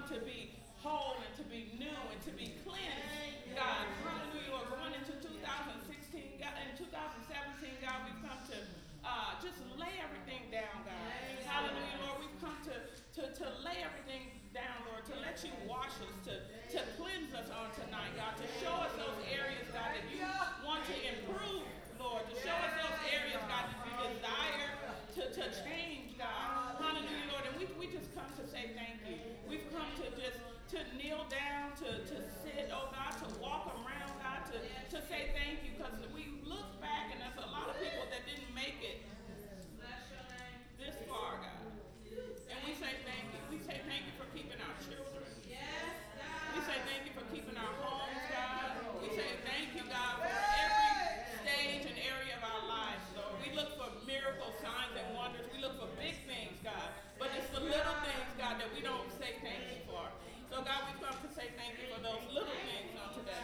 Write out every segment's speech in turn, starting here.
come to be whole and to be new and to be cleansed, God. Hallelujah, Lord. Going into 2016, God, in 2017, God, we've come to just lay everything down, God. Hallelujah, Lord. We've come to lay everything down, Lord, to let you wash us, to cleanse us on tonight, God, to show us those areas, God, that you want to improve, Lord, to show us those areas, God, that you desire to change, God. Hallelujah, Lord. And we just come to say thank you. We've come to just to kneel down, to sit, oh God, to walk around, God, to say thank you, because we look back and there's a lot of people that didn't make it this far, God. And we say thank you. We say thank you for keeping our children. We say thank you for keeping our homes, God. We say thank you, God, for every stage and area of our lives, Lord. We look for miracles, signs, and wonders. We look for big things, God. But it's the little things, God, that we don't say thank you for. So, God, we come to say thank you for those little things on today.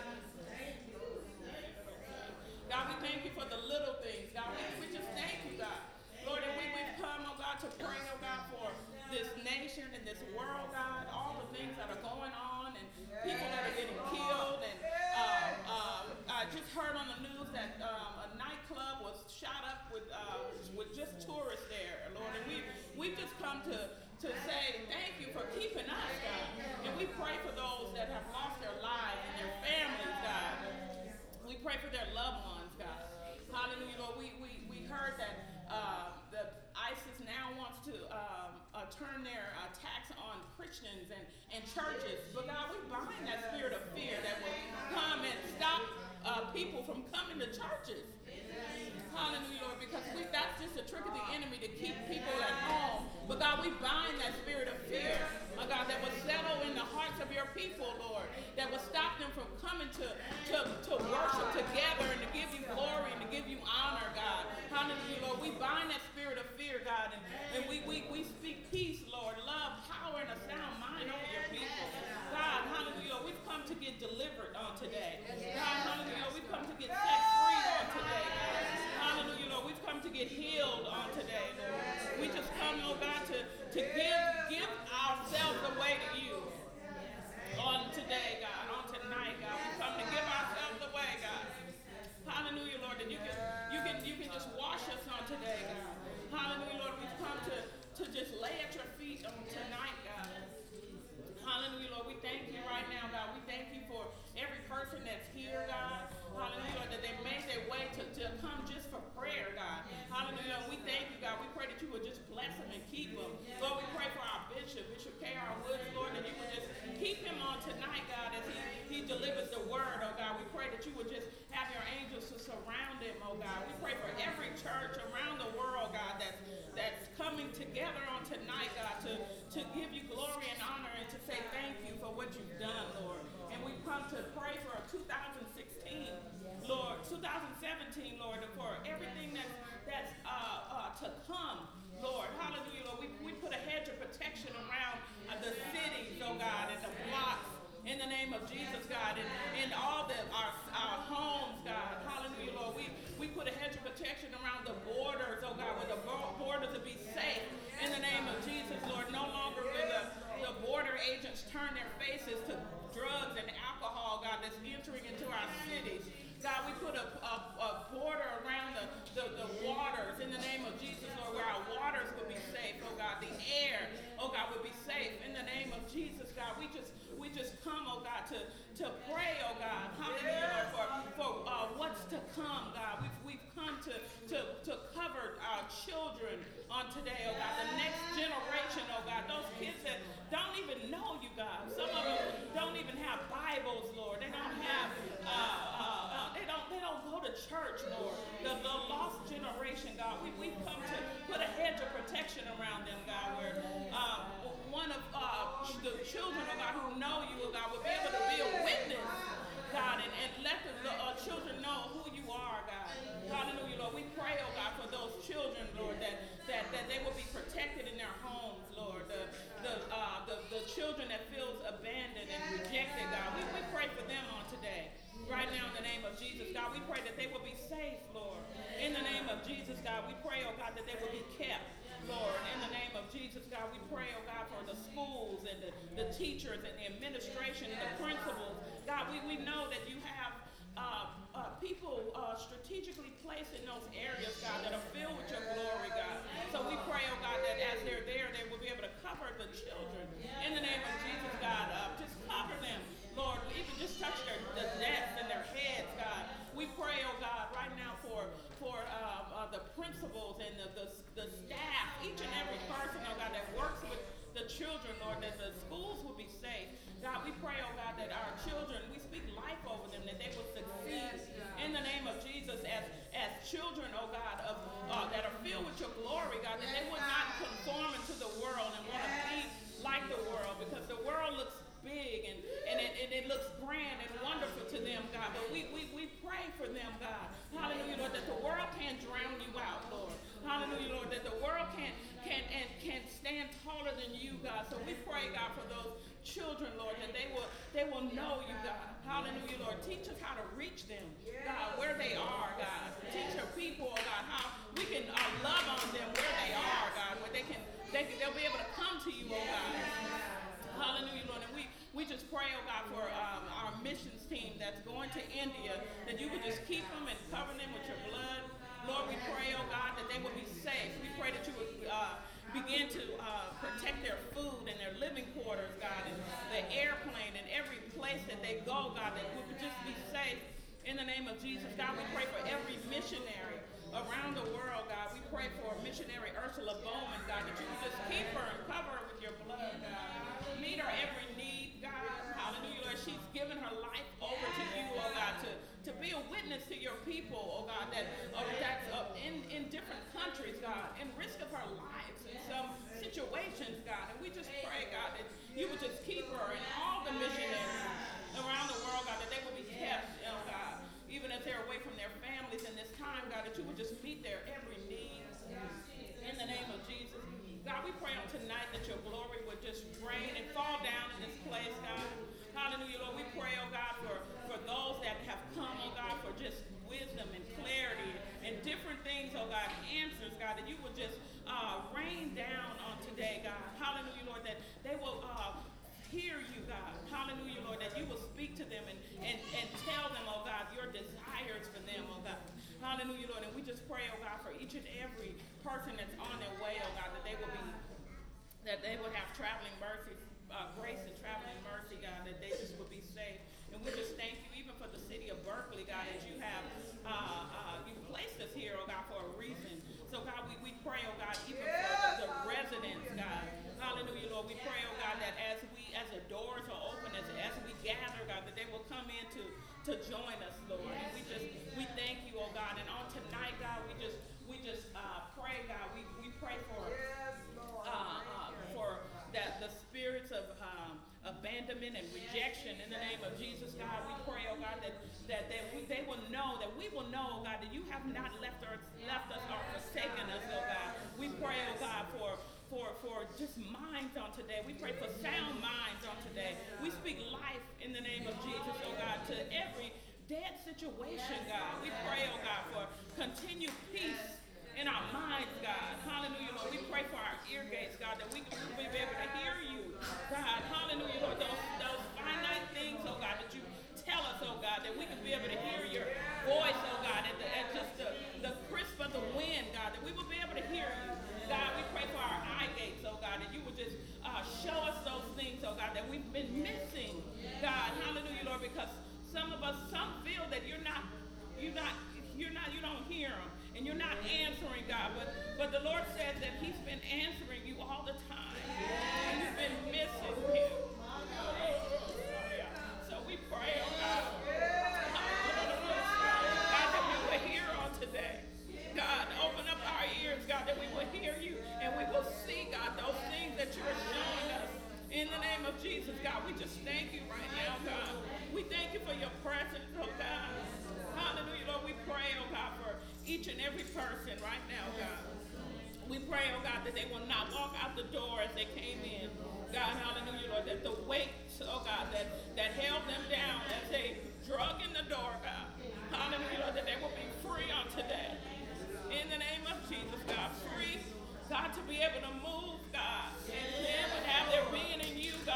God, we thank you for the little things. God, we just thank you, God. Lord, and we've come, oh God, to pray, oh God, for this nation and this world, God, all the things that are going on and people that are getting killed. And I just heard on the news that a nightclub was shot up with just tourists there, Lord. And we've just come to say thank you for keeping us, God. And we pray for those that have lost their lives and their families, God. We pray for their loved ones, God. Hallelujah, Lord. We heard that the ISIS now wants to turn their attacks on Christians and churches. But God, we bind that spirit of fear that will come and stop people from coming to churches. Hallelujah, Lord, because that's just a trick of the enemy to keep people at home. But God, we bind that spirit of fear, oh God, that will settle in the hearts of your people, Lord, that will stop them from coming to worship together and to give you glory and to give you honor, God. Hallelujah, Lord. We bind that spirit of fear, God, and we speak peace, Lord, love, power, and a sound mind over your people. God, hallelujah, Lord, we've come to get delivered on today. God, hallelujah, Lord, we've come to get set free on today, God. Hallelujah, Lord, we've come to get healed on today, Lord. We just come, oh God, to give ourselves away to you on today, God, on tonight, God. We come to give ourselves away, God. Hallelujah, Lord, that you can just wash us on today, God. Hallelujah, Lord, we've come to just lay at your feet on tonight, God. Hallelujah, Lord, we thank you right now, God. We thank you for every person that's here, God. Hallelujah, Lord, that they made their way to come just for prayer, God. Hallelujah, we thank you, God. We pray that you would just bless them and keep them. Lord, we pray for our Bishop K.R. Woods, Lord, that you would just keep him on tonight, God, as he delivers the word, oh God. We pray that you would just have your angels to surround him, oh God. We pray for every church around the world, God, that's coming together on tonight, God, to give you glory and honor and to say thank you for what you've done, Lord. And we come to pray for 2016, Lord, 2017, Lord, for everything that's to come, Lord. Hallelujah, Lord. We put a hedge of protection around the cities, oh God, and the blocks in the name of Jesus, God, and all our homes, God. Hallelujah, Lord. We put a hedge of protection around the borders, oh God, where the borders will be safe in the name of Jesus, Lord. No longer will the border agents turn their faces to drugs and alcohol, God, that's entering into our cities. God, we put a border around the waters in the name of Jesus, Lord, where our waters will be safe, oh God. The air, oh God, will be safe in the name of Jesus, God. We just come, oh God, to pray, oh God, hallelujah, Lord, for what's to come, God. We've come to cover our children on today, oh God, the next generation, oh God, those kids that don't even know you, God. Some of them don't even have Bibles, Lord. They don't have they don't go to church, Lord. The lost generation, God. We've come to put a hedge of protection around them, God, where one of the children, oh God, who know you, oh God, will be able to be a witness, God, and let the children know who you are, God. Hallelujah, Lord. We pray, oh God, for those children, Lord, that they will be protected in their homes, Lord. The children that feels abandoned and rejected, God. We pray for them on today. Right now in the name of Jesus, God, we pray that they will be safe, Lord. In the name of Jesus, God, we pray, oh God, that they will be kept, Lord. In the name of Jesus, God, we pray, oh God, for the schools and the teachers and the administration and the principals. God, we know that you have people strategically placed in those areas, God, that are filled with your glory, God. So we pray, oh God, that as they're there, they will be able to cover the children. In the name of Jesus, God, just cover them, Lord. Even just touch the necks and their heads, God. We pray, oh God, right now for the principals and the staff, each and every person, oh God, that works with the children, Lord, that the schools will be safe. God, we pray, oh God, that our children, we speak life over them, that they will succeed in the name of Jesus as children, oh God, that are filled with your glory, God, that they would not conform into the world and want to be like the world, because the world looks big and it looks grand and wonderful to them, God. But we pray for them, God. Hallelujah, Lord, that the world can't drown you out, Lord. Hallelujah, Lord, that the world can't stand taller than you, God. So we pray, God, for those children, Lord, that they will know you, God. Hallelujah, Lord. Teach us how to reach them, God, where they are, God. Teach your people, oh God, how we can love on them where they are, God, where they'll be able to come to you, oh God. Hallelujah, Lord. And we just pray, oh God, for our missions team that's going to India, that you would just keep them and cover them with your blood. Lord, we pray, oh God, that they will be safe. We pray that you would begin to protect their food and their living quarters, God, and the airplane and every place that they go, God, that we would just be safe in the name of Jesus. God, we pray for every missionary around the world, God. We pray for missionary Ursula Bowman, God, that you would just keep her and cover her with your blood, God. Meet her every need, God. Hallelujah, Lord. She's given her life over to you, oh God, to be a witness to your people, oh God, that's in different countries, God, and risk of her lives in some situations, God. And we just pray, God, that you would just keep her and all the missionaries around the world, God, that they will be kept, oh God, even as they're away from their families in this time, God, that you would just meet their every need in the name of Jesus. God, we pray on tonight that your glory would just rain and fall down in this place, God. Hallelujah, Lord. We pray, oh God, for those that have come, oh God, for just wisdom and clarity and different things, oh God, answers, God, that you would just rain down on today, God. Hallelujah, Lord, that they will hear you, God. Hallelujah, Lord, that you will speak to them and tell them, oh God, your desires for them, oh God. Hallelujah, Lord. And we just pray, oh God, for each and every person that's on their way, oh God, that they would have traveling mercy, grace and traveling mercy, God, that they just would be safe. And we just thank you even for the city of Berkeley, God, as you have you placed us here, oh God, for a reason. So God, we pray, oh God, even for the residents, God. Hallelujah, Lord. We pray, oh God, that as the doors are open, as we gather, God, that they will come in to join us, Lord. And we thank you, oh God. And on tonight, God, we just pray, God. We pray for that the spirits of abandonment and rejection in the name of Jesus, God. We pray, oh God, that they will know, that we will know, oh God, that you have not left us or forsaken us, oh God. We pray, oh God, for just minds on today. We pray for sound minds on today. We speak life in the name of Jesus, oh God, to every dead situation, God. We pray, oh God, for continued peace in our minds, God. Hallelujah, Lord. We pray for our ear gates, God, that we will be able to hear you, God. Hallelujah, Lord. Those finite things, oh God, that you tell us, oh God, that we can be able to hear your voice, oh God, at just the crisp of the wind, God, that we will be able to hear you. God, we pray for our eye gates, oh God, that you would just show us those things, oh God, that we've been missing, God. Hallelujah, Lord, because some feel that you don't hear them. And you're not answering, God, but the Lord says that he's been answering you all the time. And you've been missing him. So we pray, oh God, God, that we will hear on today. God, open up our ears, God, that we will hear you and we will see, God, those things that you are showing us. In the name of Jesus, God, we just thank you right now, God. We thank you for your presence, oh God. Hallelujah, Lord. We pray, oh God, for each and every person right now, God. We pray, oh God, that they will not walk out the door as they came in. God, hallelujah, Lord, that the weight, oh God, that held them down as they drug in the door, God. Hallelujah, Lord, that they will be free on today. In the name of Jesus, God, free, God, to be able to move, God, and live and have their being in you,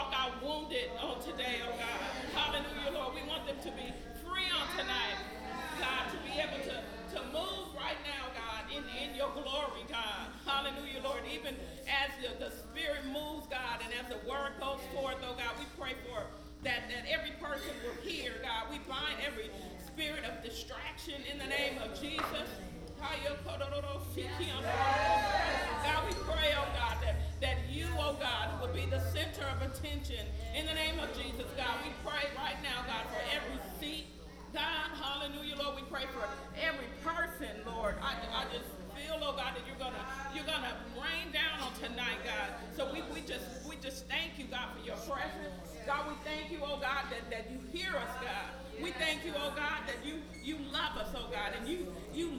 walk out wounded on today, oh God. Hallelujah, Lord. We want them to be free on tonight, God, to be able to move right now, God, in your glory, God. Hallelujah, Lord. Even as the Spirit moves, God, and as the word goes forth, oh God, we pray for that every person will hear, God. We bind every spirit of distraction in the name of Jesus. God, we pray, oh God, that you, oh God, will be the center of attention in the name of Jesus, God. We pray right now, God, for every seat, God, hallelujah, Lord. We pray for every person, Lord. I just feel, oh God, that you're gonna rain down on tonight, God. So we just thank you, God, for your presence. God, we thank you, oh God, that you hear us, God. We thank you, oh God, that you love us, oh God, and you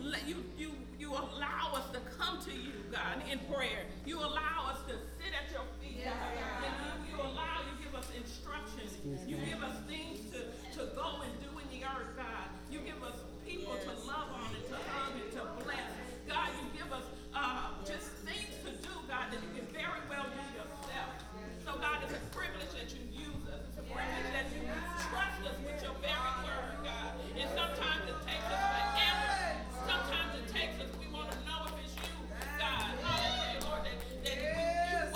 allow us to come to you, God, in prayer. You allow us to sit at your feet, God, and you give us instructions. You give us things to go and do in the earth, God. You give us people to love on and to hug and to bless. God, you give us just things to do, God, that you can very well do yourself. So, God, it's a privilege that you use us. It's a privilege that you trust us with your very word, God. And sometimes it takes us forever. Sometimes it takes us, we want to know if it's you, God. Hallelujah, Lord, that you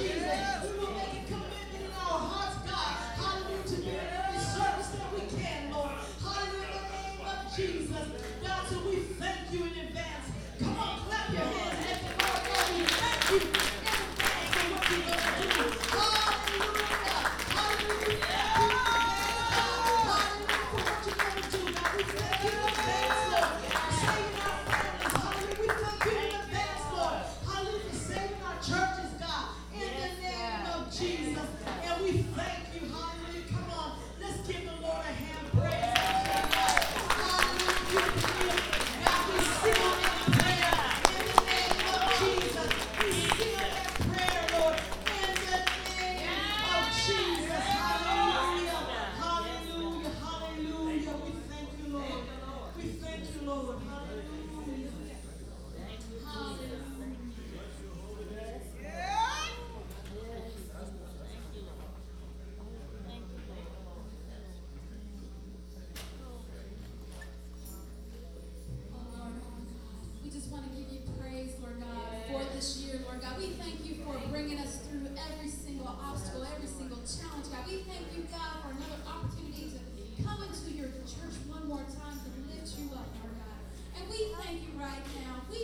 church one more time to lift you up, Lord God. And we thank you right now. We